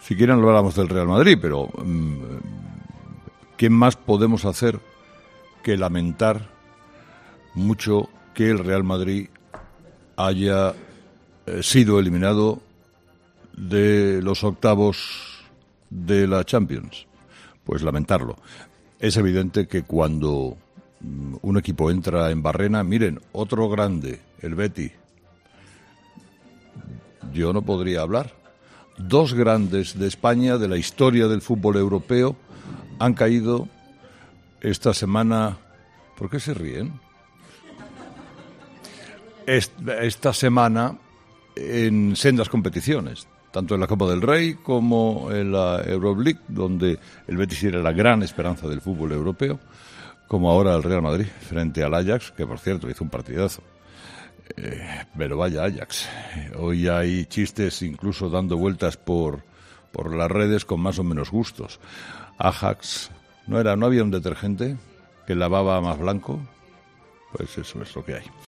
Si quieren hablamos del Real Madrid, pero ¿qué más podemos hacer que lamentar mucho que el Real Madrid haya sido eliminado de los octavos de la Champions? Pues lamentarlo. Es evidente que cuando un equipo entra en barrena, miren, otro grande, el Betis, yo no podría hablar. Dos grandes de España, de la historia del fútbol europeo, han caído esta semana. ¿Por qué se ríen? Esta semana en sendas competiciones, tanto en la Copa del Rey como en la Euroleague, donde el Betis era la gran esperanza del fútbol europeo, como ahora el Real Madrid frente al Ajax, que por cierto hizo un partidazo. Pero vaya Ajax, hoy hay chistes incluso dando vueltas por las redes con más o menos gustos. Ajax, ¿no había un detergente que lavaba más blanco? Pues eso es lo que hay.